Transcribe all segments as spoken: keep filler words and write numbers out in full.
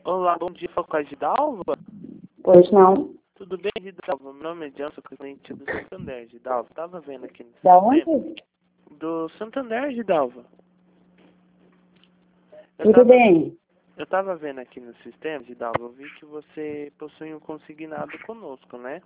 Olá, bom dia, fala com a Gidalva? Pois não. Tudo bem, Gidalva? Meu nome é John, sou cliente do Santander, Gidalva. Tava vendo aqui no Da sistema. onde? Do Santander, Gidalva. Eu Tudo tava, bem. eu tava vendo aqui no sistema, Gidalva, eu vi que você possui um consignado conosco, né?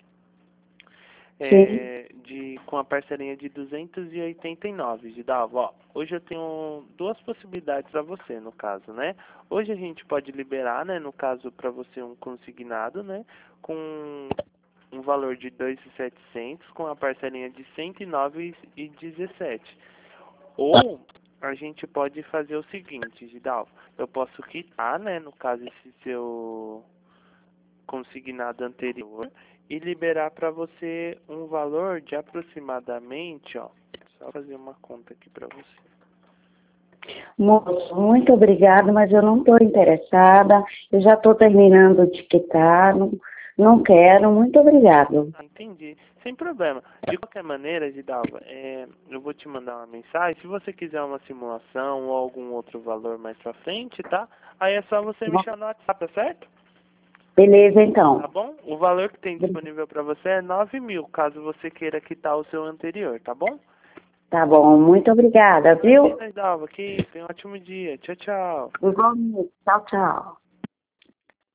Sim. É, de, com a parcelinha de duzentos e oitenta e nove, Gidalva. Ó, hoje eu tenho duas possibilidades a você, no caso, né? Hoje a gente pode liberar, né, no caso, para você um consignado, né, com um valor de dois mil e setecentos com a parcelinha de cento e nove e dezessete. Ou a gente pode fazer o seguinte, Gidalva, eu posso quitar, né, no caso, esse seu consignado anterior e liberar para você um valor de aproximadamente, ó, só fazer uma conta aqui para você. Moço, muito obrigada, mas eu não estou interessada. Eu já estou terminando de quitar. Não, não quero. Muito obrigado. Ah, entendi. Sem problema. De qualquer maneira, Gidalva, é, eu vou te mandar uma mensagem. Se você quiser uma simulação ou algum outro valor mais pra frente, tá? Aí é só você me chamar no WhatsApp, tá certo? Beleza, Tá então. bom? O valor que tem disponível para você é nove mil, caso você queira quitar o seu anterior, tá bom? Tá bom. Muito obrigada, viu? Imagina, Gidalva, que isso. Tenha um ótimo dia. Tchau, tchau. Igualmente. Tchau, tchau.